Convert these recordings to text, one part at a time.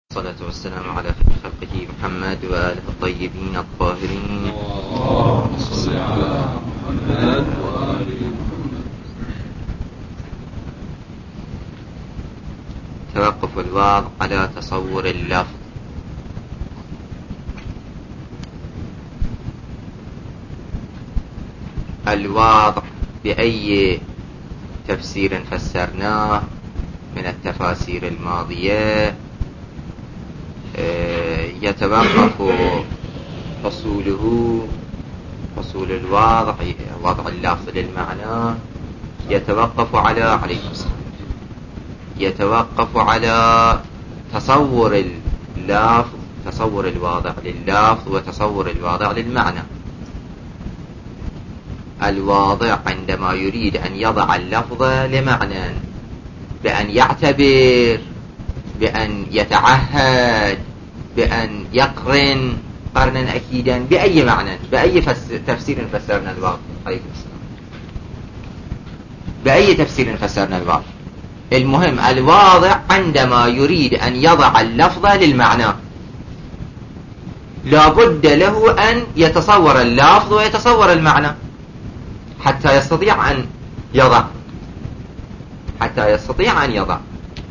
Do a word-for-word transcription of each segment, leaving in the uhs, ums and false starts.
الصلاة والسلام على خير خلقه محمد وآله الطيبين الطاهرين. اللهم صل على محمد وآله. توقف الواضع على تصور اللفظ. الواضع بأي تفسير فسرناه من التفاسير الماضية يتوقف حصوله حصول الواضع وضع اللفظ للمعنى يتوقف على عليكم السلام يتوقف على تصور اللفظ تصور الواضع لللفظ وتصور الواضع للمعنى. الواضع عندما يريد أن يضع اللفظ لمعنى بأن يعتبر، بأن يتعهد، بأن يقرن قرنا أكيدا بأي معنى، بأي تفسير فسرنا الواضع عليكم السلام بأي تفسير فسرنا الواضع. المهم الواضع عندما يريد أن يضع اللفظ للمعنى لابد له أن يتصور اللفظ ويتصور المعنى حتى يستطيع أن يضع حتى يستطيع أن يضع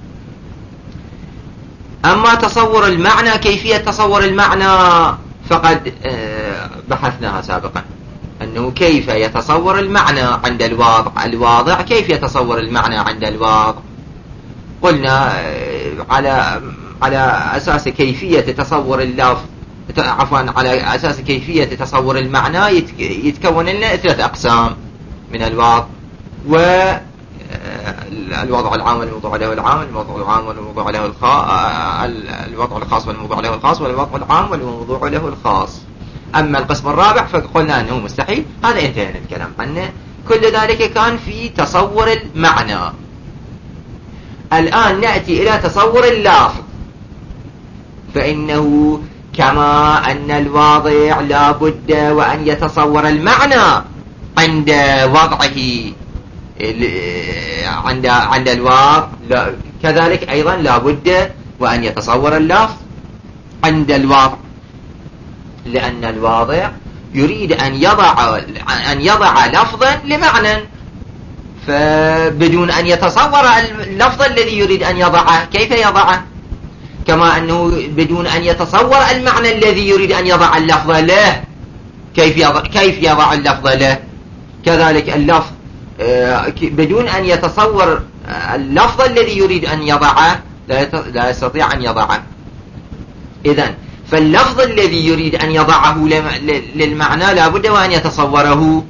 أما تصور المعنى، كيفية تصور المعنى فقد بحثناها سابقا، أنه كيف يتصور المعنى عند الواضع. الواضع كيف يتصور المعنى عند الواضع؟ قلنا على على أساس كيفية تصور اللفظ عفوا على أساس كيفية تصور المعنى يتكون لنا ثلاث أقسام من الواضع، و الوضع العام والموضوع له العام، الوضع العام والموضوع له الخاص، الوضع الخاص والموضوع له الخاص، والوضع العام والموضوع له الخاص. أما القسم الرابع فقلنا أنه مستحيل، هذا انتهينا الكلام عنه. كل ذلك كان في تصور المعنى. الآن نأتي إلى تصور اللفظ، فإنه كما أن الواضع لا بد وأن يتصور المعنى عند وضعه عند عند الواضع، كذلك أيضا لا بد وأن يتصور اللفظ عند الواضع، لأن الواضع يريد أن يضع أن يضع لفظا لمعنى، فبدون أن يتصور اللفظ الذي يريد أن يضعه كيف يضعه؟ كما أنه بدون أن يتصور المعنى الذي يريد أن يضع اللفظ له كيف يضع كيف يضع اللفظ له، كذلك اللفظ بدون أن يتصور اللفظ الذي يريد أن يضعه لا يستطيع أن يضعه. إذن فاللفظ الذي يريد أن يضعه للمعنى لا بد وأن يتصوره،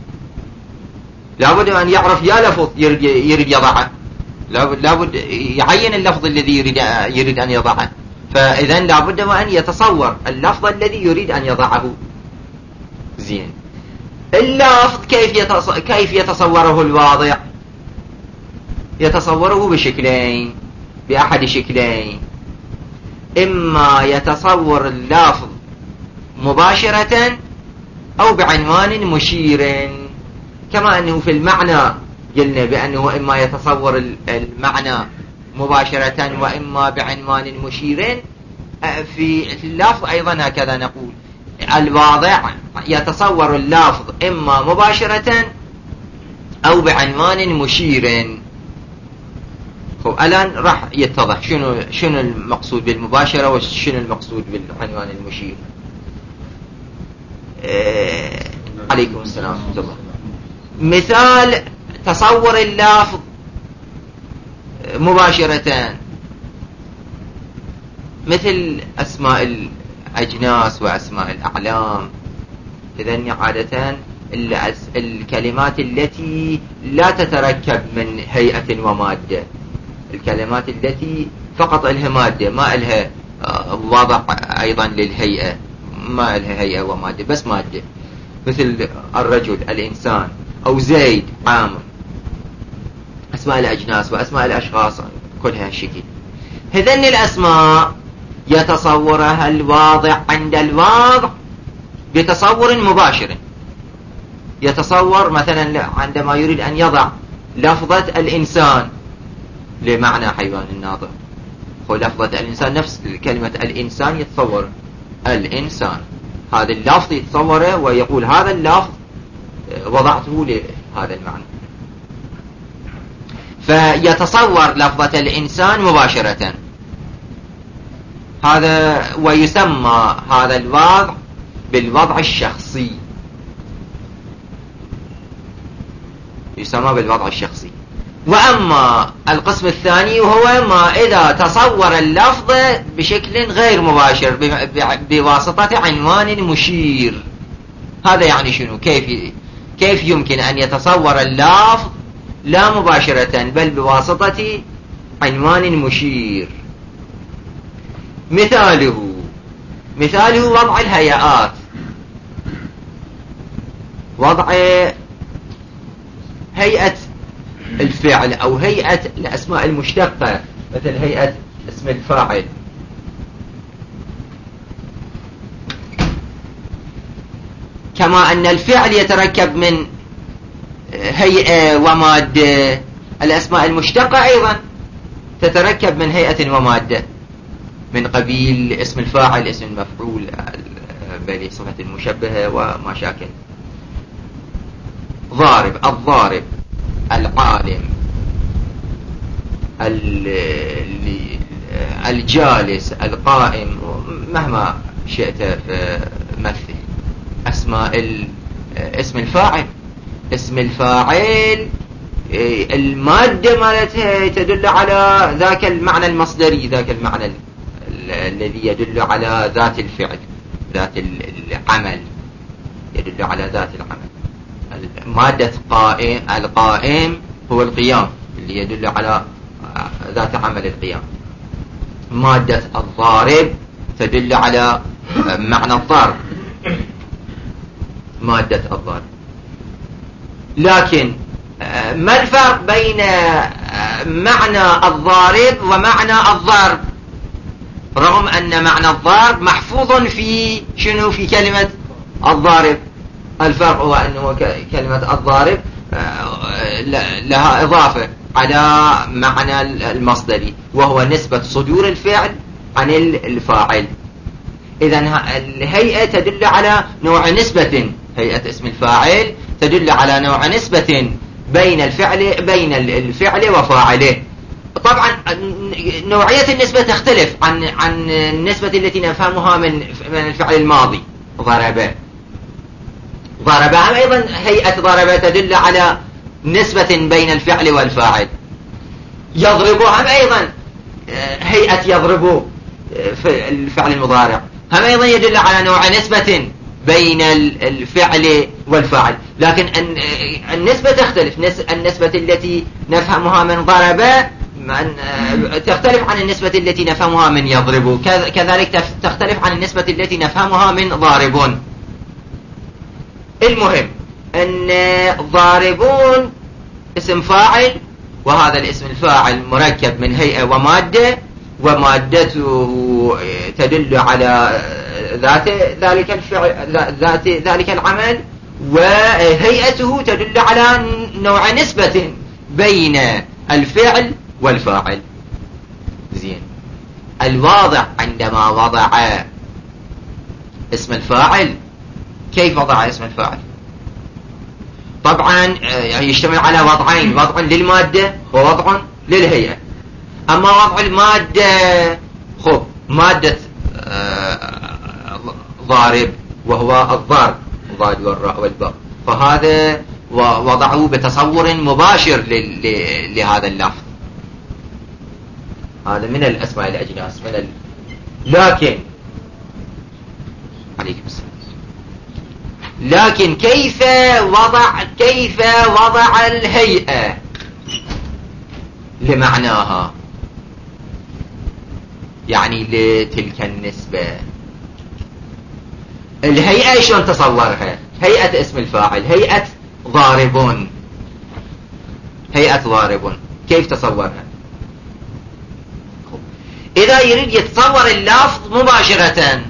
لا بد أن يعرف يا لفظ يريد يضعه، لا بد يعين اللفظ الذي يريد يريد أن يضعه، فإذن لا بد وأن يتصور اللفظ الذي يريد أن يضعه. زين، اللفظ كيف كيف يتصوره الواضع؟ يتصوره بشكلين، بأحد شكلين، إما يتصور اللفظ مباشرة أو بعنوان مشير، كما أنه في المعنى قلنا بأنه إما يتصور المعنى مباشرة وإما بعنوان مشير، في اللفظ أيضا هكذا نقول الواضع يتصور اللفظ إما مباشرة أو بعنوان مشير. خب الآن راح يتضح شنو شنو المقصود بالمباشرة وشنو المقصود بالعنوان المشير. إيه عليكم السلام ورحمة الله. مثال تصور اللفظ مباشرة مثل أسماء الأجناس وأسماء الأعلام. إذن عادة الكلمات التي لا تتركب من هيئة ومادة، الكلمات التي فقط لها مادة ما لها وضع أيضا للهيئة، ما لها هيئة ومادة بس مادة، مثل الرجل، الإنسان، أو زيد، عامر. أسماء الأجناس وأسماء الأشخاص كلها شكل. هذين الأسماء يتصورها الواضع عند الواضع بتصور مباشر. يتصور مثلا عندما يريد أن يضع لفظة الإنسان لمعنى حيوان الناطق، هو لفظة الإنسان نفس كلمة الإنسان يتصور الإنسان، هذا اللفظ يتصوره ويقول هذا اللفظ وضعته لهذا المعنى، فيتصور لفظة الإنسان مباشرة. هذا ويسمى هذا الوضع بالوضع الشخصي، يسمى بالوضع الشخصي. وأما القسم الثاني وهو ما إذا تصور اللفظ بشكل غير مباشر بواسطة عنوان مشير. هذا يعني شنو؟ كيف كيف يمكن أن يتصور اللفظ لا مباشرة بل بواسطة عنوان مشير؟ مثاله مثاله وضع الهيئات، وضع هيئة الفعل أو هيئة الأسماء المشتقة، مثل هيئة اسم الفاعل. كما أن الفعل يتركب من هيئة ومادة، الأسماء المشتقة أيضا تتركب من هيئة ومادة، من قبيل اسم الفاعل، اسم المفعول، بصفة المشبهة وما شاكل. ضارب، الضارب، العالم، الجالس، القائم، مهما شئت مثل. أسماء اسم الفاعل، اسم الفاعل المادة مالتها تدل على ذاك المعنى المصدري، ذاك المعنى الذي يدل على ذات الفعل، ذات العمل، يدل على ذات العمل. مادة قائم، القائم هو القيام اللي يدل على ذات عمل القيام. مادة الضارب تدل على معنى الضرب، مادة الضرب. لكن ما الفرق بين معنى الضارب ومعنى الضرب، رغم أن معنى الضرب محفوظ في شنو؟ في كلمة الضارب. الفرق هو أنه كلمة الضارب لها إضافة على معنى المصدري، وهو نسبة صدور الفعل عن الفاعل. إذن الهيئة تدل على نوع نسبة، هيئة اسم الفاعل تدل على نوع نسبة بين الفعل بين الفعل وفاعله. طبعا نوعية النسبة تختلف عن عن النسبة التي نفهمها من من الفعل الماضي. ضرب، ضرب أيضا هيئة ضرب تدل على نسبة بين الفعل والفاعل. يضرب هم أيضا هيئة يضرب في الفعل المضارع، هم أيضا يدل على نوع نسبة بين الفعل والفاعل. لكن النسبة تختلف، النسبة التي نفهمها من ضرب تختلف عن النسبة التي نفهمها من يضرب، كذلك تختلف عن النسبة التي نفهمها من ضاربون. المهم أن ضاربون اسم فاعل، وهذا الاسم الفاعل مركب من هيئة ومادة، ومادته تدل على ذات ذلك الفعل، ذات ذلك العمل، وهيئته تدل على نوع نسبة بين الفعل والفاعل. زين، الواضع عندما وضع اسم الفاعل، كيف وضع اسم الفاعل؟ طبعا يشتمل على وضعين، وضع للمادة ووضع للهيئة. أما وضع المادة، خب مادة ضارب وهو الضرب، الضاد والراء والباء، فهذا وضعه بتصور مباشر لهذا اللفظ. هذا من الأسماء الأجناس من ال... لكن عليكم السلام. لكن كيف وضع كيف وضع الهيئة لمعناها، يعني لتلك النسبة؟ الهيئة شلون تصورها؟ هيئة اسم الفاعل، هيئة ضاربون، هيئة ضاربون كيف تصورها؟ إذا يريد يتصور اللفظ مباشرة،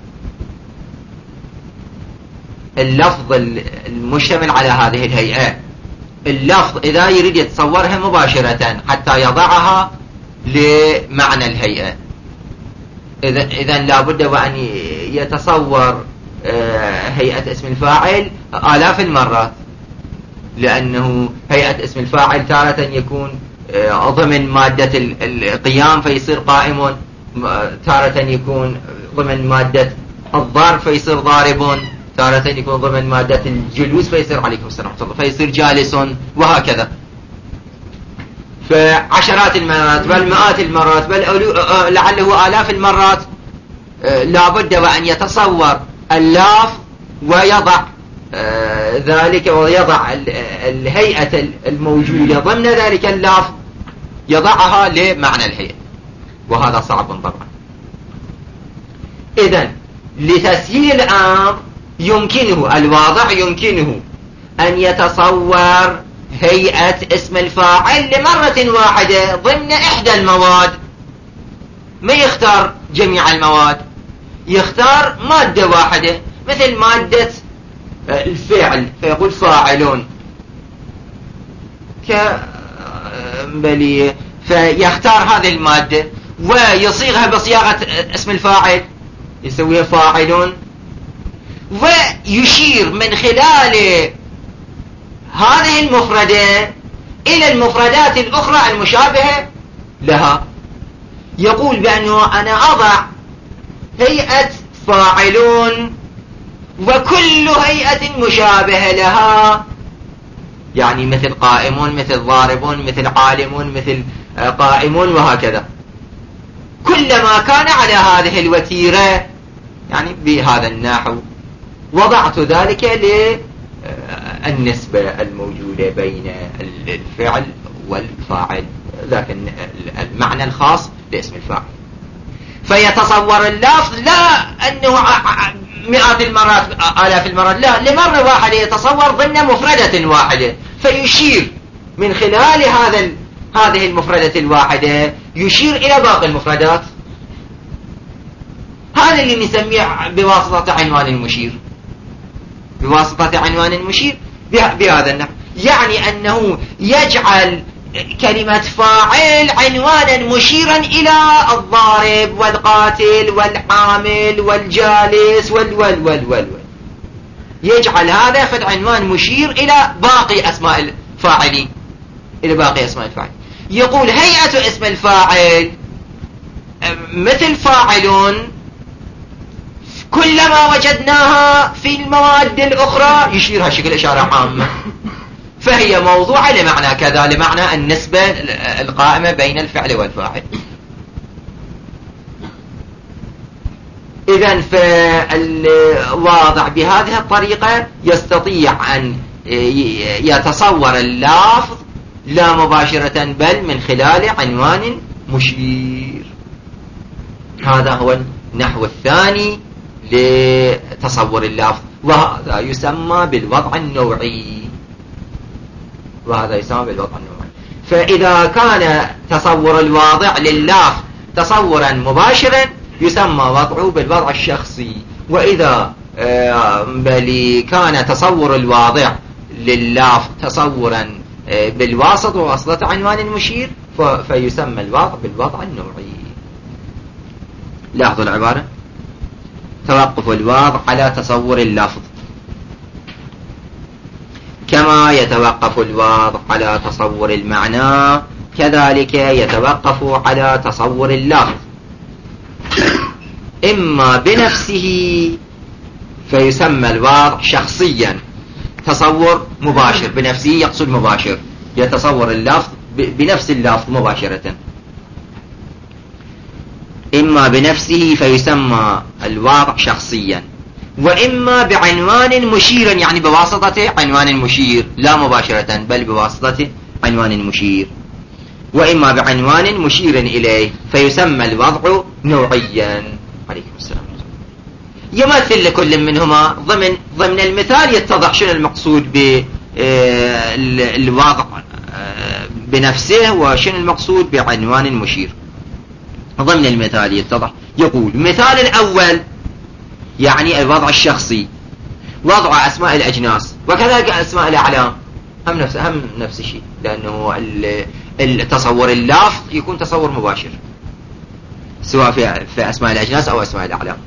اللفظ المشتمل على هذه الهيئة، اللفظ إذا يريد يتصورها مباشرة حتى يضعها لمعنى الهيئة. إذا لابد وأن يتصور هيئة اسم الفاعل آلاف المرات، لأنه هيئة اسم الفاعل تارة يكون ضمن مادة القيام فيصير قائم، تارة يكون ضمن مادة الضرب فيصير ضارب، تارة يكون ضمن مادة الجلوس فيصير عليكم السلام ورحمة الله فيصير جالس، وهكذا. فعشرات المرات بل مئات المرات بل لعله آلاف المرات لابد وأن يتصور اللاف ويضع ذلك ويضع الهيئة الموجودة ضمن ذلك اللاف يضعها لمعنى الهيئة، وهذا صعب طبعا. إذن لتسهيل الأمر يمكنه الواضع يمكنه أن يتصور هيئة اسم الفاعل لمرة واحدة ضمن إحدى المواد، ما يختار جميع المواد، يختار مادة واحدة مثل مادة الفعل فيقول فاعلون كبلي، فيختار هذه المادة ويصيغها بصياغة اسم الفاعل يسويها فاعلون، ويشير من خلال هذه المفردة إلى المفردات الأخرى المشابهة لها. يقول بأنه أنا أضع هيئة فاعلون وكل هيئة مشابهة لها، يعني مثل قائمون مثل ضاربون مثل عالمون مثل قائمون وهكذا، كلما كان على هذه الوتيرة يعني بهذا النحو. وضعت ذلك للنسبة الموجودة بين الفعل والفاعل، لكن المعنى الخاص لاسم الفاعل. فيتصور اللفظ لا أنه مئات المرات آلاف المرات، لا، لمرة واحدة يتصور ضمن مفردة واحدة، فيشير من خلال هذا هذه المفردة الواحدة يشير إلى باقي المفردات. هذا اللي نسميه بواسطة عنوان المشير، بواسطة عنوان المشير بهذا النحو، يعني أنه يجعل كلمة فاعل عنوانا مشيرا إلى الضارب والقاتل والحامل والجالس وال وال وال وال يجعل هذا في العنوان مشير إلى باقي أسماء الفاعلين، إلى باقي أسماء الفاعل. يقول هيئة اسم الفاعل مثل فاعلون كلما وجدناها في المواد الأخرى يشيرها شكل إشارة عامة، فهي موضوعة لمعنى كذا، لمعنى النسبة القائمة بين الفعل والفاعل. إذن فالواضع بهذه الطريقة يستطيع أن يتصور اللفظ لا مباشرة بل من خلال عنوان مشير. هذا هو النحو الثاني لتصور اللفظ، وهذا يسمى بالوضع النوعي، وهذا يسمى بالوضع النوعي. فإذا كان تصور الواضع لللفظ تصورا مباشرا يسمى وضعه بالوضع الشخصي، وإذا بل كان تصور الواضع لللفظ تصورا بالواسط وواسطة عنوان المشير فيسمى الوضع بالوضع النوعي. لاحظوا العبارة: توقف الوضع على تصور اللفظ كما يتوقف الوضع على تصور المعنى كذلك يتوقف على تصور اللفظ، إما بنفسه فيسمى الوضع شخصيا، تصور مباشر، بنفسه يقصد مباشر، يتصور اللفظ بنفس اللفظ مباشرة. إما بنفسه فيسمى الوضع شخصيا، وإما بعنوان مشير، يعني بواسطة عنوان مشير لا مباشرة بل بواسطة عنوان مشير، وإما بعنوان مشير إليه فيسمى الوضع نوعيا. عليكم السلام. يمثل لكل منهما ضمن ضمن المثال يتضح شنو المقصود بالوضع بنفسه وشنو المقصود بعنوان مشير. ضمن المثال يتضح. يقول: مثال الأول يعني الوضع الشخصي، وضع أسماء الأجناس وكذلك أسماء الأعلام، هم نفس هم نفس الشيء، لأنه التصور اللفظ يكون تصور مباشر سواء في في أسماء الأجناس أو أسماء الأعلام،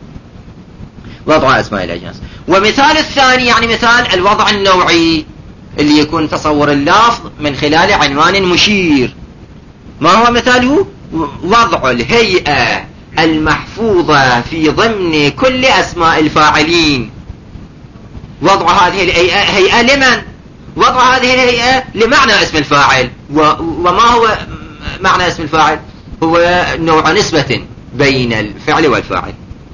وضع أسماء الأجناس. ومثال الثاني يعني مثال الوضع النوعي اللي يكون تصور اللفظ من خلال عنوان مشير. ما هو مثاله؟ وضع الهيئة المحفوظة في ضمن كل أسماء الفاعلين. وضع هذه الهيئة لمن؟ وضع هذه الهيئة لمعنى اسم الفاعل. وما هو معنى اسم الفاعل؟ هو نوع نسبة بين الفعل والفاعل.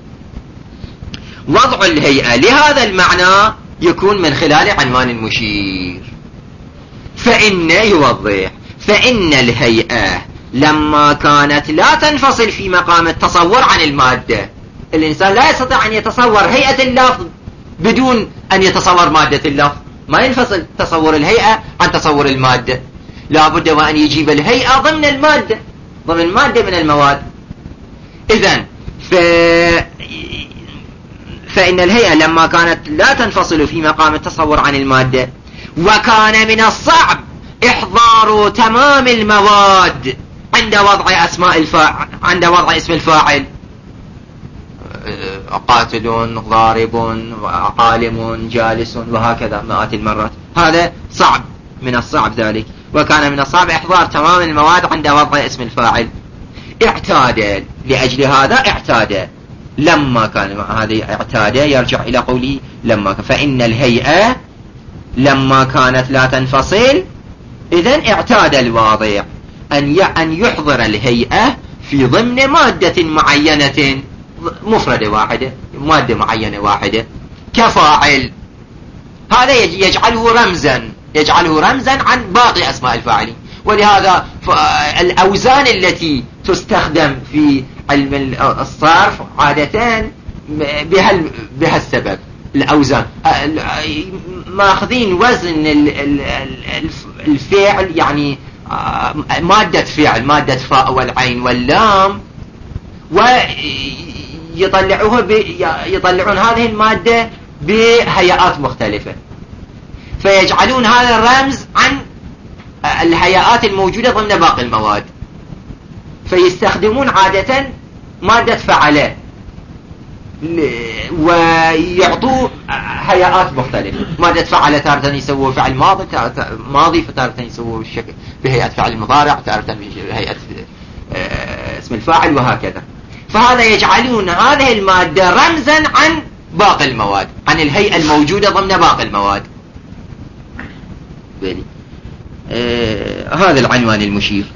وضع الهيئة لهذا المعنى يكون من خلال عنوان مشير. فإن يوضح فإن الهيئة لما كانت لا تنفصل في مقام التصور عن المادة. الإنسان لا يستطيع أن يتصور هيئة اللفظ بدون أن يتصور مادة اللفظ، ما ينفصل تصور الهيئة عن تصور المادة، لا بد وأن يجيب الهيئة ضمن المادة، ضمن مادة من المواد. إذن ف... فإن الهيئة لما كانت لا تنفصل في مقام التصور عن المادة، وكان من الصعب إحضار تمام المواد عند وضع أسماء الفاعل، عند وضع اسم الفاعل، قاتل، ضارب، عالم، جالس، وهكذا مئات المرات. هذا صعب، من الصعب ذلك. وكان من الصعب إحضار تمام المواد عند وضع اسم الفاعل. اعتاد، لأجل هذا اعتاد لما كان، هذه اعتاد يرجع إلى قولي لما كان. فإن الهيئة لما كانت لا تنفصل، إذن اعتاد الواضع أن أن يحضر الهيئة في ضمن مادة معينة مفردة واحدة، مادة معينة واحدة كفاعل. هذا يجعله رمزا، يجعله رمزا عن باقي أسماء الفاعلين. ولهذا الأوزان التي تستخدم في علم الصرف عادة بها بها السبب. الأوزان ماخذين وزن الفعل، يعني مادة فعل، مادة فاء والعين واللام، ويطلعوها يطلعون هذه المادة بهيئات مختلفة، فيجعلون هذا الرمز عن الهيئات الموجودة ضمن باقي المواد. فيستخدمون عادة مادة فعلة ويعطوا هيئات مختلفة. مادة فعلة تارة يسووا فعل ماضي، ماضي فتارة يسووا الشكل بهيئة فعل مضارع، تارة بهيئة اسم الفاعل، وهكذا. فهذا يجعلون هذه المادة رمزا عن باقي المواد، عن الهيئة الموجودة ضمن باقي المواد. آه هذا العنوان المشير.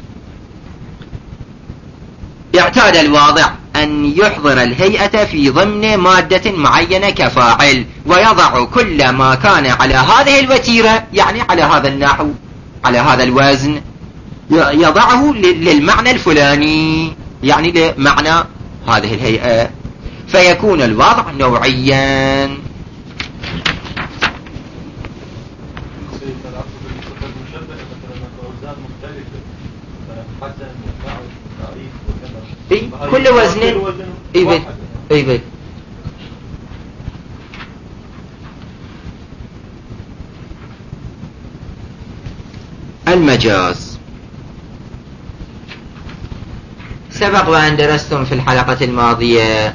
اعتاد الواضع أن يحضر الهيئة في ضمن مادة معينة كفاعل، ويضع كل ما كان على هذه الوتيرة، يعني على هذا النحو، على هذا الوزن، يضعه للمعنى الفلاني، يعني لمعنى هذه الهيئة، فيكون الوضع نوعيا. إيه؟ كل وزن اي بي اي بي المجاز. سبق وأن درستم في الحلقة الماضية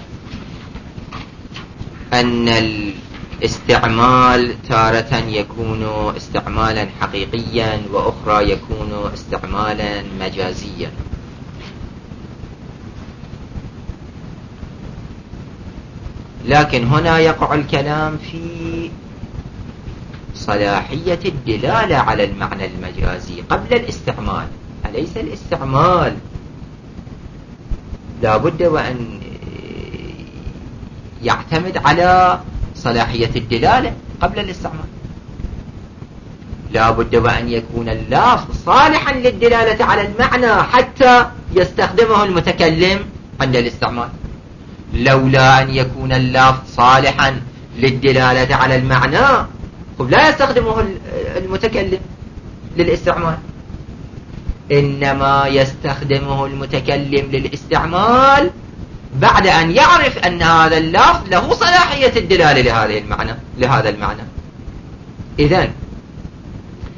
أن الاستعمال تارة يكون استعمالا حقيقيا، وأخرى يكون استعمالا مجازيا. لكن هنا يقع الكلام في صلاحية الدلالة على المعنى المجازي قبل الاستعمال. أليس الاستعمال لا بد وأن يعتمد على صلاحية الدلالة قبل الاستعمال؟ لا بد وأن يكون اللفظ صالحا للدلالة على المعنى حتى يستخدمه المتكلم عند الاستعمال. لولا أن يكون اللفظ صالحا للدلالة على المعنى لا يستخدمه المتكلم للاستعمال، إنما يستخدمه المتكلم للاستعمال بعد أن يعرف أن هذا اللفظ له صلاحية الدلالة لهذه المعنى، لهذا المعنى. إذن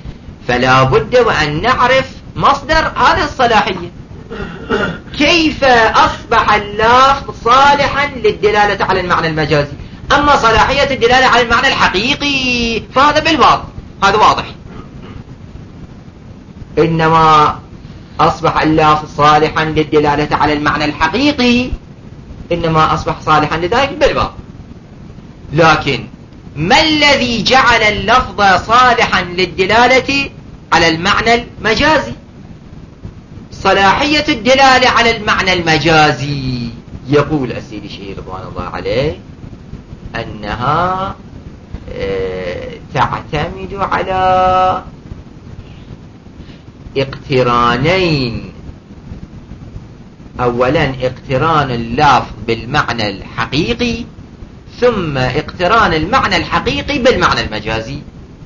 فلا بد وأن نعرف مصدر هذه الصلاحية. كيف أصبح اللفظ صالحا للدلالة على المعنى المجازي؟ أما صلاحية الدلالة على المعنى الحقيقي فهذا بالواضح، هذا واضح. إنما أصبح اللفظ صالحا للدلالة على المعنى الحقيقي، إنما أصبح صالحا لذلك بالواضح. لكن ما الذي جعل اللفظ صالحا للدلالة على المعنى المجازي؟ صلاحية الدلالة على المعنى المجازي. يقول السيد الشهير رضوان الله عليه أنها تعتمد على اقترانين. أولا اقتران اللفظ بالمعنى الحقيقي، ثم اقتران المعنى الحقيقي بالمعنى المجازي.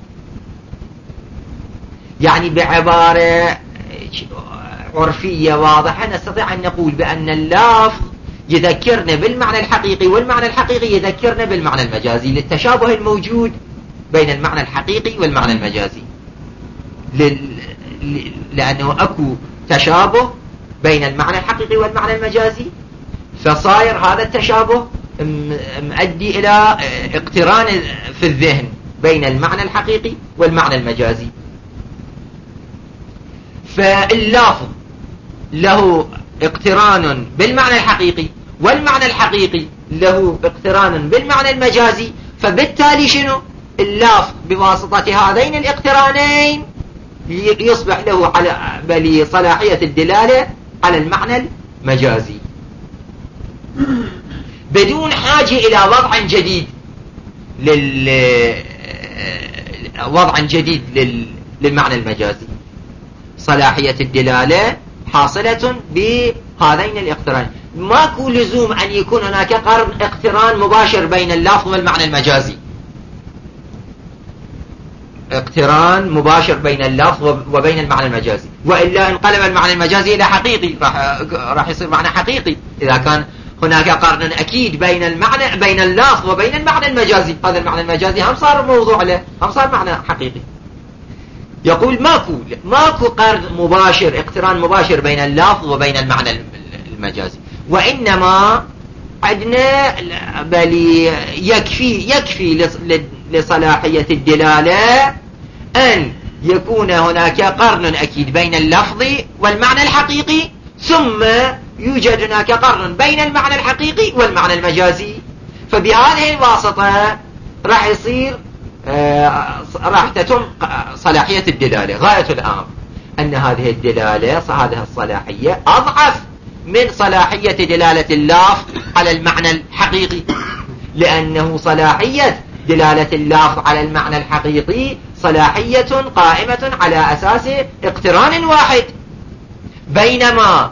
يعني بعبارة عرفية واضحة نستطيع أن نقول بأن اللفظ يذكرنا بالمعنى الحقيقي، والمعنى الحقيقي يذكرنا بالمعنى المجازي، للتشابه الموجود بين المعنى الحقيقي والمعنى المجازي. لل... لأنه أكو تشابه بين المعنى الحقيقي والمعنى المجازي، فصاير هذا التشابه مؤدي إلى اقتران في الذهن بين المعنى الحقيقي والمعنى المجازي. فاللفظ له اقتران بالمعنى الحقيقي، والمعنى الحقيقي له اقتران بالمعنى المجازي، فبالتالي شنو؟ اللفظ بواسطة هذين الاقترانين يصبح له على بل صلاحية الدلالة على المعنى المجازي بدون حاجة إلى وضع جديد لل وضع جديد لل... للمعنى المجازي. صلاحية الدلالة حاصلة بهذين الاقتران. ماكو لزوم أن يكون هناك قرن اقتران مباشر بين اللفظ والمعنى المجازي، اقتران مباشر بين اللفظ وبين المعنى المجازي، وإلا انقلب المعنى المجازي إلى حقيقي، راح راح يصير معنى حقيقي إذا كان هناك قرن أكيد بين المعنى بين اللفظ وبين المعنى المجازي. هذا المعنى المجازي هم صار موضوع له، هم صار معنى حقيقي. يقول ماكو ماكو قرن مباشر، اقتران مباشر بين اللفظ وبين المعنى المجازي، وإنما عندنا بل يكفي يكفي لصلاحية الدلالة أن يكون هناك قرن أكيد بين اللفظ والمعنى الحقيقي، ثم يوجد هناك قرن بين المعنى الحقيقي والمعنى المجازي. فبهذه الواسطة راح يصير آه راح تتم صلاحية الدلالة. غاية الأمر أن هذه الدلالة هذه الصلاحية أضعف من صلاحية دلالة اللفظ على المعنى الحقيقي، لأنه صلاحية دلالة اللفظ على المعنى الحقيقي صلاحية قائمة على أساس اقتران واحد، بينما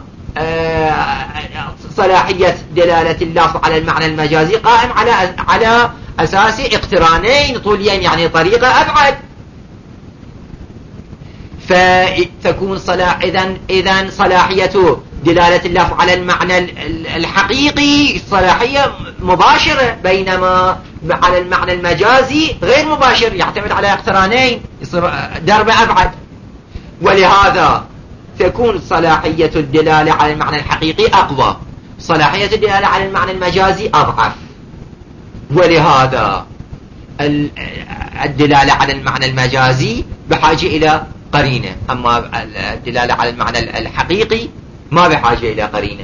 صلاحية دلالة اللفظ على المعنى المجازي قائم على على أساس اقترانين طوليين، يعني طريقة أبعد. فتكون صلاح إذن إذن صلاحية دلالة اللفظ على المعنى الحقيقي صلاحية مباشرة، بينما على المعنى المجازي غير مباشر، يعتمد على اقترانين، يصير دربة أبعد. ولهذا تكون صلاحية الدلالة على المعنى الحقيقي أقوى، صلاحية الدلالة على المعنى المجازي أضعف. ولهذا الدلالة على المعنى المجازي بحاجة إلى قرينة، أما الدلالة على المعنى الحقيقي ما بحاجة إلى قرينة.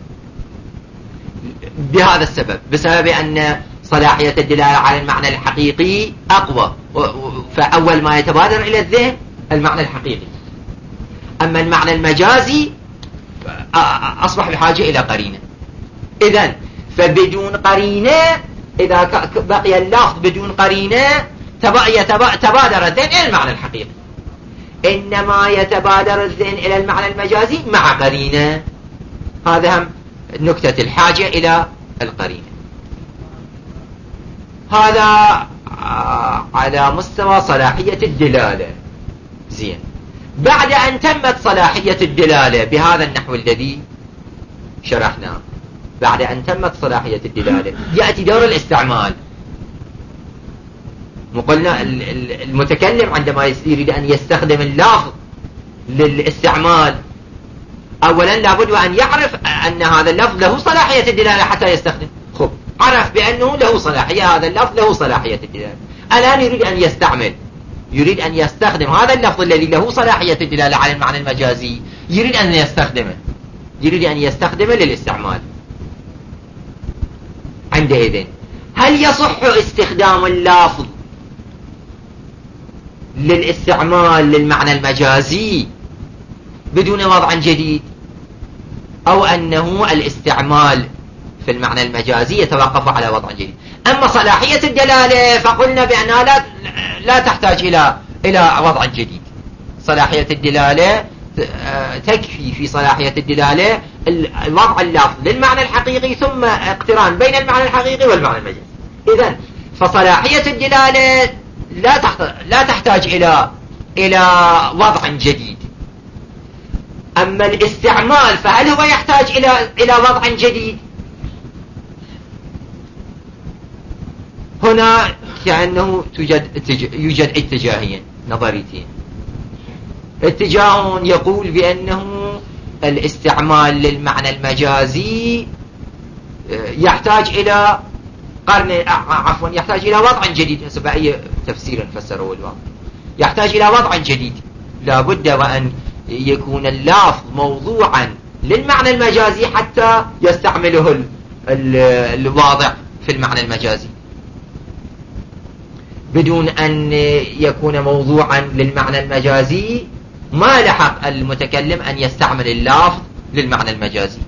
بهذا السبب، بسبب أن صلاحية الدلالة على المعنى الحقيقي أقوى، فأول ما يتبادر إلى الذهن المعنى الحقيقي، أما المعنى المجازي أصبح بحاجة إلى قرينة. إذن فبدون قرينة، إذا بقي اللفظ بدون قرينة تبادر الذهن إلى المعنى الحقيقي، إنما يتبادر الذهن إلى المعنى المجازي مع قرينة. هذا هم نكتة الحاجة إلى القرينة. هذا على مستوى صلاحية الدلالة. زين، بعد أن تمت صلاحية الدلالة بهذا النحو الذي شرحناه، بعد أن تمت صلاحية الدلالة يأتي دور الاستعمال. وقلنا المتكلم عندما يريد أن يستخدم اللفظ للاستعمال أولا لابد أن يعرف أن هذا اللفظ له صلاحية الدلالة حتى يستخدم. خب عرف بأنه له صلاحية، هذا اللفظ له صلاحية الدلالة، الآن يريد أن يستعمل، يريد أن يستخدم هذا اللفظ الذي له صلاحية الدلالة على المعنى المجازي، يريد أن يستخدمه يريد أن يستخدمه للاستعمال. عندئذ هل يصح استخدام اللفظ للاستعمال للمعنى المجازي بدون وضع جديد، أو أنه الاستعمال في المعنى المجازي يتوقف على وضع جديد؟ أما صلاحية الدلالة فقلنا بأنها لا, لا تحتاج إلى إلى وضع جديد. صلاحية الدلالة تكفي في صلاحية الدلالة وضع اللفظ للمعنى الحقيقي ثم اقتران بين المعنى الحقيقي والمعنى المجازي. إذن فصلاحية الدلالة لا تحتاج لا تحتاج إلى إلى وضع جديد. أما الاستعمال فهل هو يحتاج إلى إلى وضع جديد؟ هنا كأنه توجد يوجد اتجاهين نظريتين. اتجاه يقول بأنه الاستعمال للمعنى المجازي يحتاج إلى قرن عفوا يحتاج إلى وضع جديد، حسب أي تفسير فسره الواقع يحتاج إلى وضع جديد. لا بد وأن يكون اللفظ موضوعا للمعنى المجازي حتى يستعمله الواضع في المعنى المجازي. بدون أن يكون موضوعا للمعنى المجازي ما لحق المتكلم أن يستعمل اللفظ للمعنى المجازي.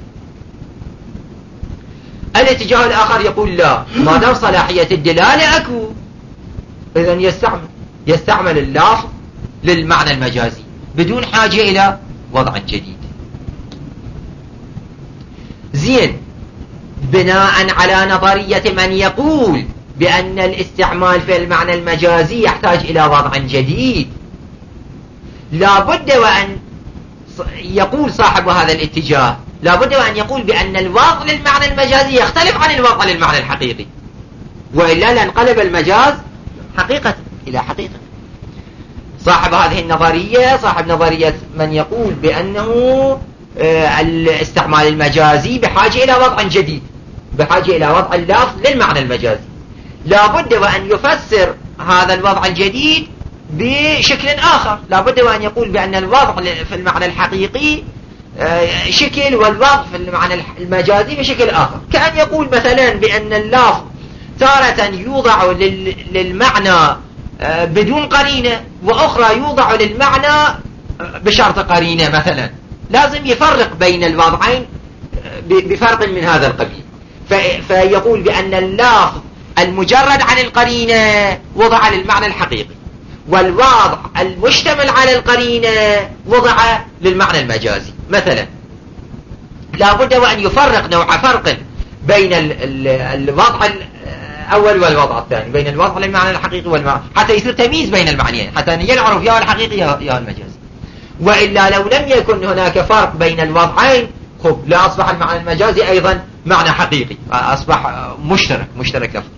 الاتجاه الآخر يقول لا، ما دام صلاحية الدلالة أكو إذن يستعمل يستعمل اللفظ للمعنى المجازي بدون حاجة إلى وضع جديد. زين، بناء على نظرية من يقول بأن الاستعمال في المعنى المجازي يحتاج إلى وضع جديد، لا بد وأن يقول صاحب هذا الاتجاه لا بد وأن يقول بأن الوضع للمعنى المجازي يختلف عن الوضع للمعنى الحقيقي، وإلا لانقلب المجاز حقيقة إلى حقيقة. صاحب هذه النظرية صاحب نظرية من يقول بأنه الاستعمال المجازي بحاجة إلى وضع جديد، بحاجة إلى وضع اللفظ للمعنى المجازي. لا بد وأن يفسر هذا الوضع الجديد بشكل آخر، لا بد وأن يقول بأن الوضع في المعنى الحقيقي شكل والوضع في المعنى المجازي بشكل آخر. كأن يقول مثلا بأن اللفظ تارة يوضع للمعنى بدون قرينة، وأخرى يوضع للمعنى بشرط قرينة مثلا. لازم يفرق بين الوضعين بفرق من هذا القبيل. فيقول بأن اللفظ المجرد عن القرينة وضع للمعنى الحقيقي، والوضع المشتمل على القرينة وضع للمعنى المجازي مثلا. لا بد وأن يفرق نوع فرق بين الوضع الأول والوضع الثاني، بين الوضع للمعنى الحقيقي والمعنى، حتى يصير تمييز بين المعنيين، حتى ينعرف يا الحقيقي يا المجازي. وإلا لو لم يكن هناك فرق بين الوضعين خب لا أصبح المعنى المجازي أيضا معنى حقيقي، أصبح مشترك مشترك لفظي.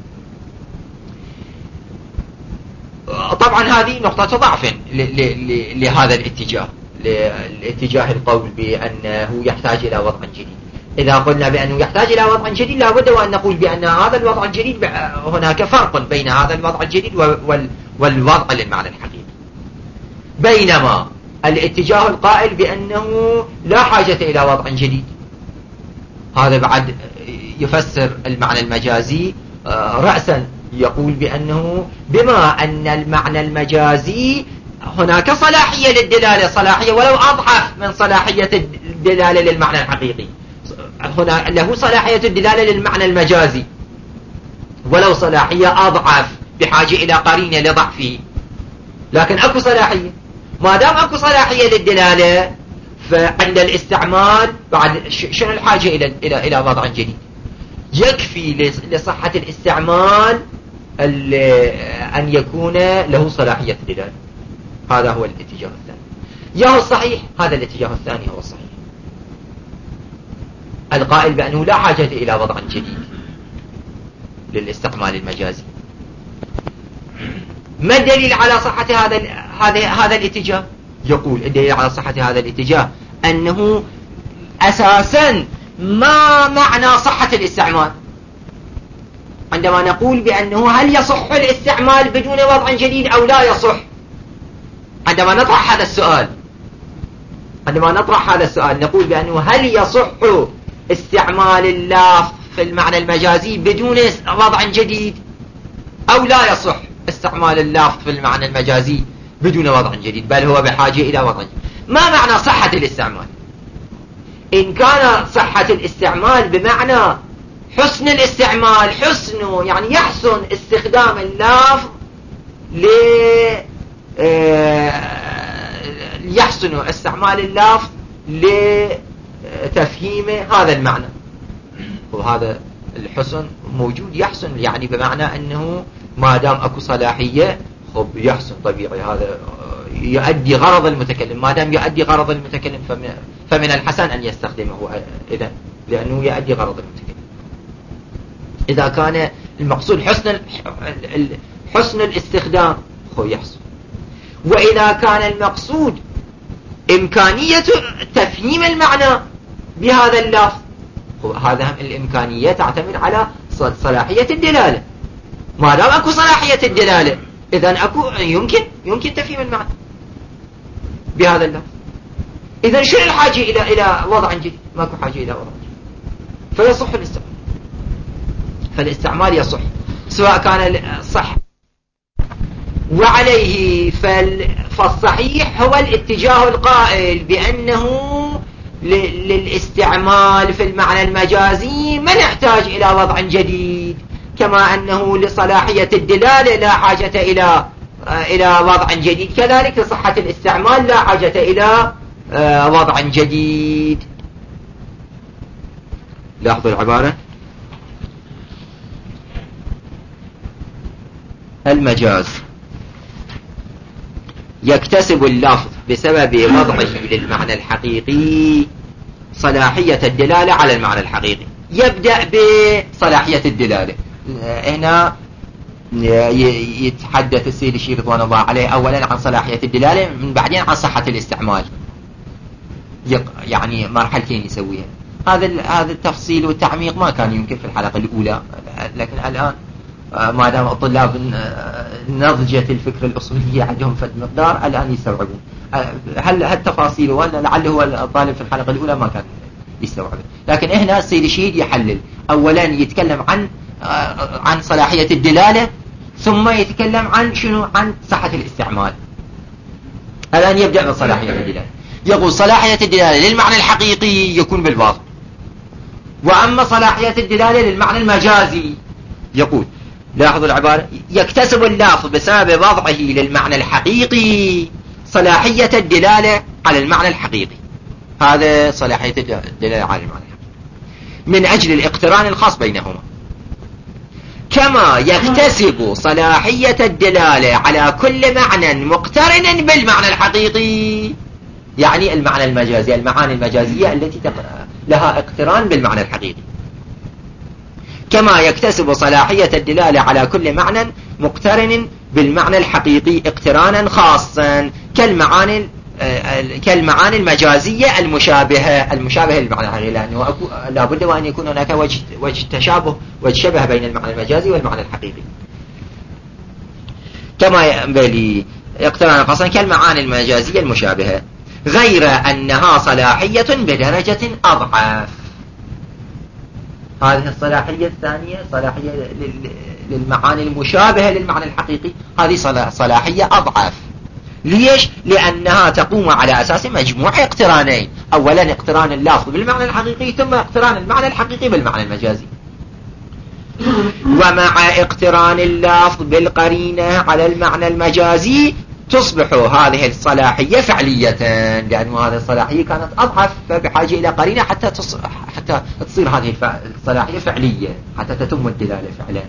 طبعا هذه نقطة ضعف لهذا الاتجاه، لاتجاه القول بأنه يحتاج إلى وضع جديد. إذا قلنا بأنه يحتاج إلى وضع جديد لابد وأن نقول بأن هذا الوضع الجديد هناك فرق بين هذا الوضع الجديد والوضع للمعنى الحقيقي. بينما الاتجاه القائل بأنه لا حاجة إلى وضع جديد، هذا بعد يفسر المعنى المجازي رأسا، يقول بأنه بما أن المعنى المجازي هناك صلاحية للدلالة، صلاحية ولو أضعف من صلاحية الدلالة للمعنى الحقيقي، هنا له صلاحية الدلالة للمعنى المجازي ولو صلاحية أضعف بحاجة إلى قرينة لضعفه، لكن أكو صلاحية. ما دام أكو صلاحية للدلالة فعند الاستعمال بعد شنو الحاجة إلى إلى إلى وضع جديد؟ يكفي لصحة الاستعمال أن يكون له صلاحية الدلالة. هذا هو الاتجاه الثاني. يا هو الصحيح، هذا الاتجاه الثاني هو الصحيح، القائل بأنه لا حاجة إلى وضع جديد للاستعمال المجازي. ما الدليل على صحة هذا هذا هذا الاتجاه؟ يقول الدليل على صحة هذا الاتجاه أنه أساسا ما معنى صحة الاستعمال. عندما نقول بأنه هل يصح الاستعمال بدون وضع جديد أو لا يصح، عندما نطرح هذا السؤال عندما نطرح هذا السؤال نقول بأنه هل يصح استعمال اللفظ في المعنى المجازي بدون وضع جديد أو لا يصح استعمال اللفظ في المعنى المجازي بدون وضع جديد، بل هو بحاجة إلى وضع جديد. ما معنى صحة الاستعمال؟ إن كان صحة الاستعمال بمعنى حسن الاستعمال، حسن يعني يحسن استخدام اللفظ ل يحسن استعمال اللفظ لتفهيم هذا المعنى، وهذا الحسن موجود. يحسن يعني بمعنى أنه ما دام أكو صلاحية خب يحسن طبيعي، هذا يؤدي غرض المتكلم. ما دام يؤدي غرض المتكلم فمن, فمن الحسن أن يستخدمه إذن، لأنه يؤدي غرض المتكلم. إذا كان المقصود حسن حسن الاستخدام خو يحسن. وإذا كان المقصود إمكانية تفهيم المعنى بهذا اللفظ، هذا الإمكانية تعتمد على صلاحية الدلالة. ما دام أكو صلاحية الدلالة إذن أكو يمكن يمكن تفهيم المعنى بهذا اللفظ. إذن شو الحاجة إلى إلى وضع جديد؟ ماكو حاجة إلى وضع جديد، فيصح الاستعمال. فالاستعمال يصح سواء كان صح. وعليه فالصحيح هو الاتجاه القائل بأنه للاستعمال في المعنى المجازي ما نحتاج إلى وضع جديد، كما أنه لصلاحية الدلالة لا حاجة إلى إلى وضع جديد، كذلك لصحة الاستعمال لا حاجة إلى وضع جديد. لاحظوا العبارة: المجاز يكتسب اللفظ بسبب وضعه للمعنى الحقيقي صلاحية الدلالة على المعنى الحقيقي. يبدأ بصلاحية الدلالة. هنا يتحدث السيد الشيخ رضوان الله عليه أولا عن صلاحية الدلالة، من بعدين عن صحة الاستعمال. يعني مرحلتين يسويها. هذا هذا التفصيل والتعميق ما كان يمكن في الحلقة الأولى، لكن الآن ما دام الطلاب نضجت الفكرة الأصولية عندهم فد مقدار الآن يستوعبون. هل هالتفاصيل ولا لعله الطالب في الحلقة الأولى ما كان يستوعب. لكن هنا السيد الشهيد يحلل. أولا يتكلم عن عن صلاحية الدلالة، ثم يتكلم عن شنو؟ عن صحة الاستعمال. الآن يبدأ بصلاحية الدلالة. يقول صلاحية الدلالة للمعنى الحقيقي يكون بالباطن، وأما صلاحية الدلالة للمعنى المجازي يقول، لاحظوا العبارة: يكتسب اللفظ بسبب وضعه للمعنى الحقيقي صلاحية الدلالة على المعنى الحقيقي. هذا صلاحية الدلالة على المعنى الحقيقي من أجل الاقتران الخاص بينهما، كما يكتسب صلاحية الدلالة على كل معنى مقترن بالمعنى الحقيقي، يعني المعنى المجازي، المعاني المجازية التي لها اقتران بالمعنى الحقيقي. كما يكتسب صلاحية الدلالة على كل معنى مقترن بالمعنى الحقيقي اقترانا خاصا كالمعاني كالمعاني المجازية المشابهة المشابهة للمعنى الحقيقي، لأنه لابد وأن يكون هناك وجه وجه تشابه وجه شبه بين المعنى المجازي والمعنى الحقيقي. كما ينبغي اقترانا خاصا كالمعاني المجازية المشابهة، غير أنها صلاحية بدرجة أضعف. هذه الصلاحية الثانية صلاحية للمعاني المشابهة للمعنى الحقيقي، هذه صلاحية أضعف. ليش؟ لأنها تقوم على أساس مجموع اقترانين: أولا اقتران اللفظ بالمعنى الحقيقي، ثم اقتران المعنى الحقيقي بالمعنى المجازي. ومع اقتران اللفظ بالقرينة على المعنى المجازي تصبح هذه الصلاحية فعلية، لأن هذه الصلاحية كانت أضعف، فبحاجة إلى قرينة حتى تصبح حتى تصير هذه الصلاحية فعلية، حتى تتم الدلالة فعلا.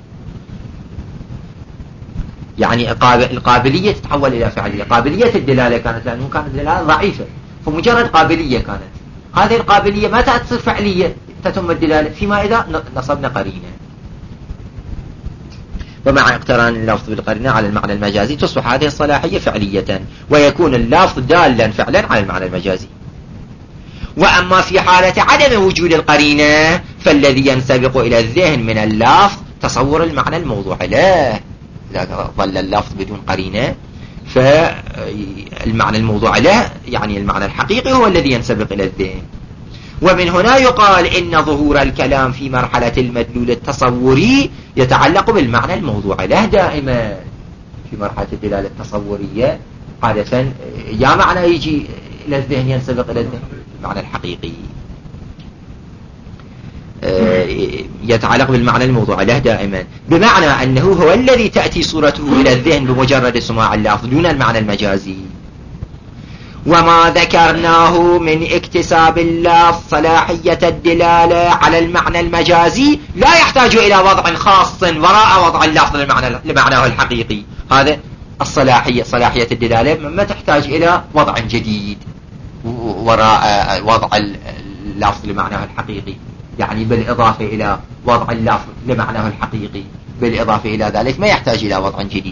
يعني القابلية تتحول إلى فعلية. قابلية الدلالة كانت لأنه كانت الدلالة ضعيفة، فمجرد قابلية كانت. هذه القابلية متى تصير فعلية تتم الدلالة؟ فيما إذا نصبنا قرينة. ومع اقتران اللفظ بالقرينة على المعنى المجازي تصبح هذه الصلاحية فعلية، ويكون اللفظ دالا فعلا على المعنى المجازي. وأما في حالة عدم وجود القرينة فالذي ينسبق إلى الذهن من اللفظ تصور المعنى الموضوع له. إذا ظل اللفظ بدون قرينة فالمعنى الموضوع له يعني المعنى الحقيقي هو الذي ينسبق إلى الذهن. ومن هنا يقال إن ظهور الكلام في مرحلة المدلول التصوري يتعلق بالمعنى الموضوع له دائما. في مرحلة الدلالة التصورية عادة يا معنى يجي إلى الذهن ينسبق إلى الذهن المعنى الحقيقي، يتعلق بالمعنى الموضوع له دائما، بمعنى أنه هو الذي تأتي صورته إلى الذهن بمجرد سماع اللفظ دون المعنى المجازي. وما ذكرناه من اكتساب اللفظ صلاحية الدلالة على المعنى المجازي لا يحتاج إلى وضع خاص وراء وضع اللفظ لمعنى لمعناه الحقيقي. هذا الصلاحية صلاحية الدلالة ما تحتاج إلى وضع جديد وراء وضع اللفظ لمعناه الحقيقي، يعني بالإضافة إلى وضع اللفظ لمعناه الحقيقي، بالإضافة إلى ذلك ما يحتاج إلى وضع جديد،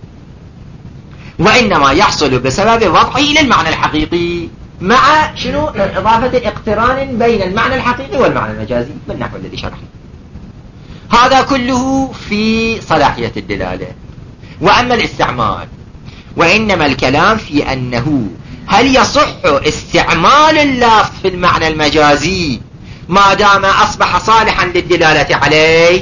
وإنما يحصل بسبب وضعه للمعنى الحقيقي مع شنو إضافة اقتران بين المعنى الحقيقي والمعنى المجازي بالنحو الذي شرحنا. هذا كله في صلاحية الدلالة. وأما الاستعمال وإنما الكلام في أنه هل يصح استعمال اللفظ في المعنى المجازي ما دام أصبح صالحا للدلالة عليه،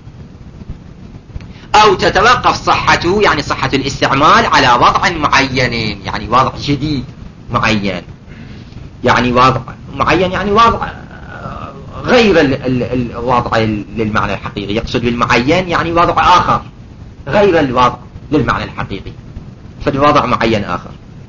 أو تتوقف صحته يعني صحة الاستعمال على وضع معين، يعني وضع جديد معين، يعني وضع معين يعني وضع غير الوضع للمعنى الحقيقي. يقصد بالمعين يعني وضع آخر غير الوضع للمعنى الحقيقي، فالوضع معين آخر.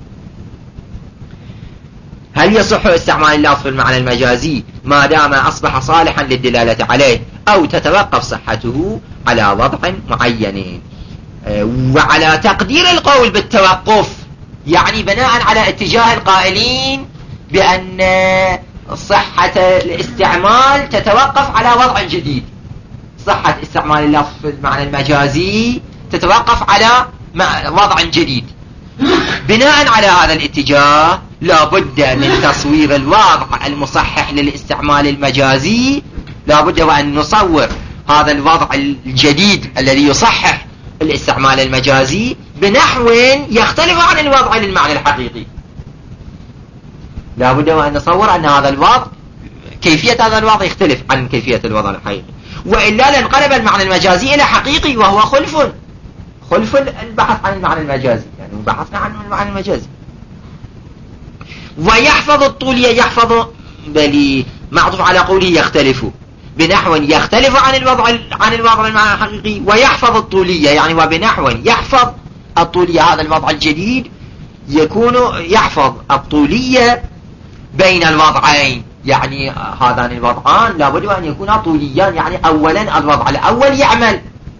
هل يصح استعمال اللفظ في المعنى المجازي ما دام أصبح صالحا للدلالة عليه، أو تتوقف صحته على وضع معين. وعلى تقدير القول بالتوقف يعني بناء على اتجاه القائلين بأن صحة الاستعمال تتوقف على وضع جديد. صحة استعمال اللفظ في المعنى المجازي تتوقف على وضع جديد. بناء على هذا الاتجاه لا بد من تصوير الوضع المصحح للاستعمال المجازي، لا بد وأن نصور هذا الوضع الجديد الذي يصحح الاستعمال المجازي بنحو يختلف عن الوضع للمعنى الحقيقي. لا بد وأن نصور أن هذا الوضع كيفية هذا الوضع يختلف عن كيفية الوضع الحقيقي، وإلا لانقلب المعنى المجازي إلى حقيقي وهو خلف خلف البحث عن المعنى المجازي، يعني بحثنا عن المعنى المجازي. ويحفظ الطولية يحفظ بل معطوف على قوله يختلف بنحو يختلف عن الوضع عن الوضع المعنى الحقيقي، ويحفظ الطولية يعني وبنحو يحفظ الطولية هذا الوضع الجديد يكون يحفظ الطولية بين الوضعين، يعني هذان الوضعان لابد أن يكونا طوليان، يعني أولا الوضع الأول يعمل،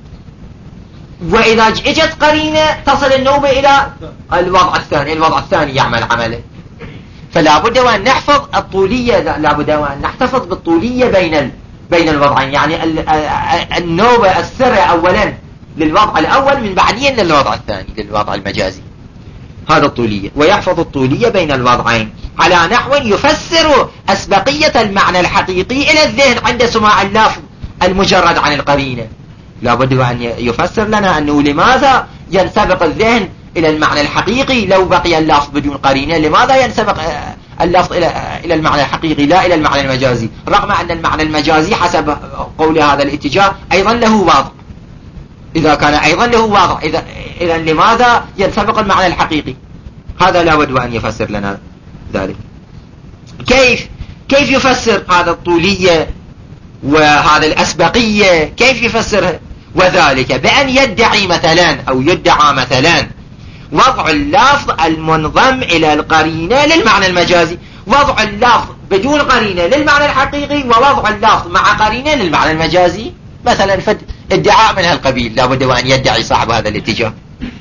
وإذا اجت قرينة تصل النوبة إلى الوضع الثاني الوضع الثاني يعمل عمله. فلا بد وأن نحفظ الطولية، لا بد وأن نحتفظ بالطولية بين بين الوضعين، يعني النوبة السرة أولا للوضع الأول من بعدين للوضع الثاني للوضع المجازي، هذا الطولية. ويحفظ الطولية بين الوضعين على نحو يفسر أسبقية المعنى الحقيقي إلى الذهن عند سماع اللفظ المجرد عن القرينة. لا بد وأن يفسر لنا أنه لماذا ينسبق الذهن إلى المعنى الحقيقي لو بقي اللفظ بدون قرينة، لماذا ينسبق اللفظ إلى إلى المعنى الحقيقي لا إلى المعنى المجازي، رغم أن المعنى المجازي حسب قول هذا الاتجاه أيضا له وضع. إذا كان أيضا له وضع إذا إذا لماذا ينسبق المعنى الحقيقي؟ هذا لا بد وأن يفسر لنا ذلك. كيف كيف يفسر هذا الطولية وهذا الأسبقية؟ كيف يفسرها؟ وذلك بأن يدعي مثلا أو يدعى مثلا وضع اللفظ المنضم إلى القرينة للمعنى المجازي، وضع اللفظ بدون قرينة للمعنى الحقيقي، ووضع اللفظ مع قرينة للمعنى المجازي مثلا. ادعاء من هالقبيل لا بد وأن يدعي صاحب هذا الاتجاه.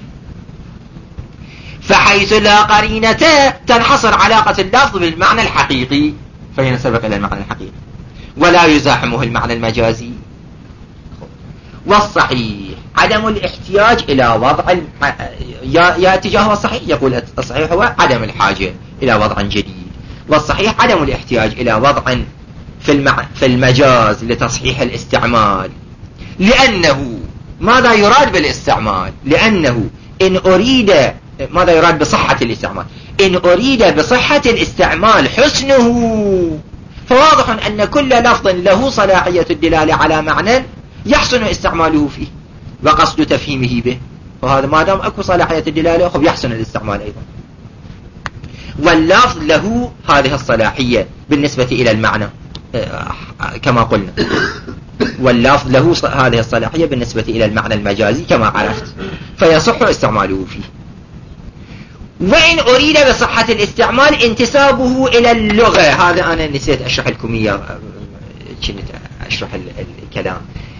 فحيث لا قرينة تنحصر علاقة اللفظ بالمعنى الحقيقي فينسبق إلى المعنى الحقيقي ولا يزاحمه المعنى المجازي. والصحيح عدم الاحتياج إلى وضع يا, يا اتجاه الصحيح. يقول الصحيح هو عدم الحاجة إلى وضع جديد، والصحيح عدم الاحتياج إلى وضع في, المع... في المجاز لتصحيح الاستعمال. لأنه ماذا يراد بالاستعمال؟ لأنه إن أريد ماذا يراد بصحة الاستعمال؟ إن أريد بصحة الاستعمال حسنه، فواضح أن كل لفظ له صلاحية الدلالة على معنى يحسن استعماله فيه وقصد تفهيمه به، وهذا ما دام أكو صلاحية الدلالة خب يحسن الاستعمال أيضا. واللفظ له هذه الصلاحية بالنسبة إلى المعنى كما قلنا، واللفظ له هذه الصلاحية بالنسبة إلى المعنى المجازي كما عرفت، فيصح استعماله فيه. وإن أريد بصحة الاستعمال انتسابه إلى اللغة، هذا أنا نسيت أشرح لكم إياه، كنت أشرح الكلام.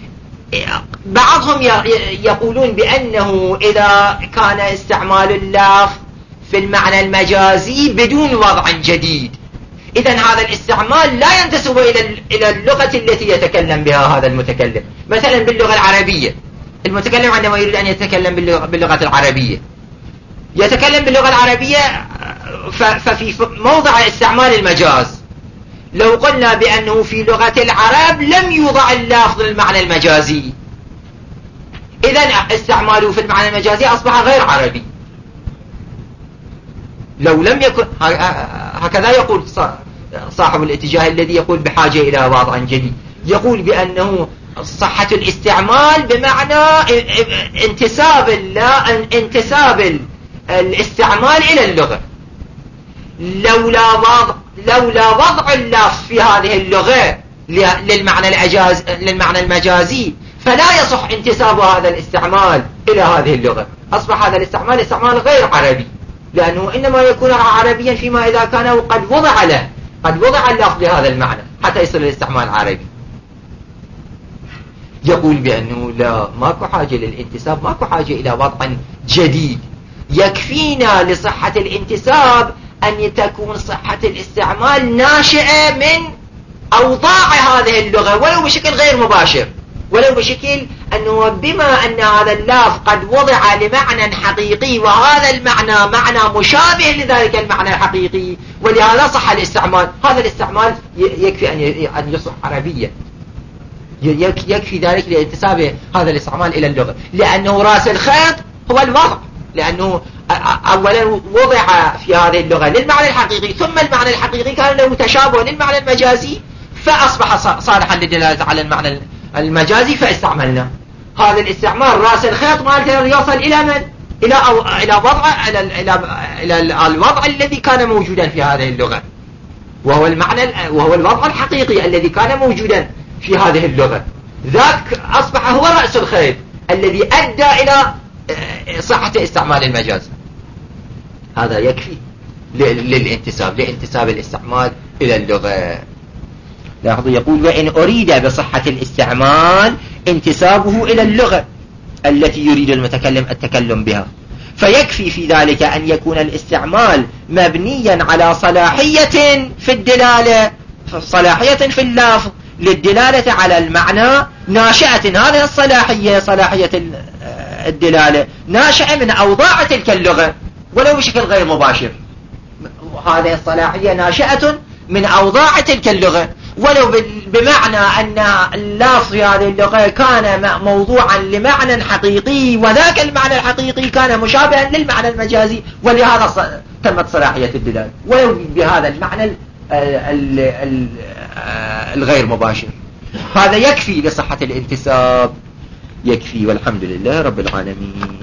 بعضهم يقولون بأنه إذا كان استعمال اللفظ في المعنى المجازي بدون وضع جديد، إذن هذا الاستعمال لا ينتسب إلى اللغة التي يتكلم بها هذا المتكلم. مثلا باللغة العربية، المتكلم عندما يريد أن يتكلم باللغة العربية يتكلم باللغة العربية ففي موضع استعمال المجاز لو قلنا بأنه في لغة العرب لم يوضع اللفظ للمعنى المجازي، إذن استعماله في المعنى المجازي أصبح غير عربي. لو لم يكن هكذا يقول صاحب الاتجاه الذي يقول بحاجة إلى وضع جديد، يقول بأنه صحة الاستعمال بمعنى انتساب انتساب الاستعمال إلى اللغة. لولا وضع لولا وضع اللفظ في هذه اللغة للمعنى الأجاز للمعنى المجازي فلا يصح انتساب هذا الاستعمال إلى هذه اللغة، أصبح هذا الاستعمال استعمال غير عربي، لأنه إنما يكون عربيا فيما إذا كان قد وضع له قد وضع اللفظ لهذا المعنى حتى يصير الاستعمال عربي. يقول بأنه لا، ماكو حاجة للانتساب، ماكو حاجة إلى وضع جديد، يكفينا لصحة الانتساب أن تكون صحة الاستعمال ناشئة من أوضاع هذه اللغة ولو بشكل غير مباشر، ولو بشكل أنه بما أن هذا اللفظ قد وضع لمعنى حقيقي وهذا المعنى معنى مشابه لذلك المعنى الحقيقي ولهذا صح الاستعمال، هذا الاستعمال يكفي أن يصح عربيا، يكفي ذلك لانتساب هذا الاستعمال إلى اللغة، لأنه رأس الخيط هو الوضع، لأنه أولا وضع في هذه اللغة للمعنى الحقيقي ثم المعنى الحقيقي كان له تشابه للمعنى المجازي فأصبح صالحا للدلالة على المعنى المجازي فاستعملنا. هذا الاستعمال رأس الخيط مالته يصل إلى من؟ إلى أو إلى وضع إلى إلى إلى الوضع الذي كان موجودا في هذه اللغة، وهو المعنى وهو الوضع الحقيقي الذي كان موجودا في هذه اللغة، ذاك أصبح هو رأس الخيط الذي أدى إلى صحة استعمال المجاز. هذا يكفي للانتساب لانتساب الاستعمال إلى اللغة. لاحظوا يقول وإن أريد بصحة الاستعمال انتسابه إلى اللغة التي يريد المتكلم التكلم بها، فيكفي في ذلك أن يكون الاستعمال مبنيا على صلاحية في الدلالة، صلاحية في اللفظ للدلالة على المعنى ناشئة، هذه الصلاحية صلاحية الدلالة ناشئة من أوضاع تلك اللغة ولو بشكل غير مباشر، هذه الصلاحية ناشئة من أوضاع تلك اللغة ولو بمعنى أن اللفظ في هذه اللغة كان موضوعا لمعنى حقيقي وذاك المعنى الحقيقي كان مشابها للمعنى المجازي ولهذا تمت صلاحية الدلالة ولو بهذا المعنى الغير مباشر. هذا يكفي لصحة الانتساب، يكفي، والحمد لله رب العالمين.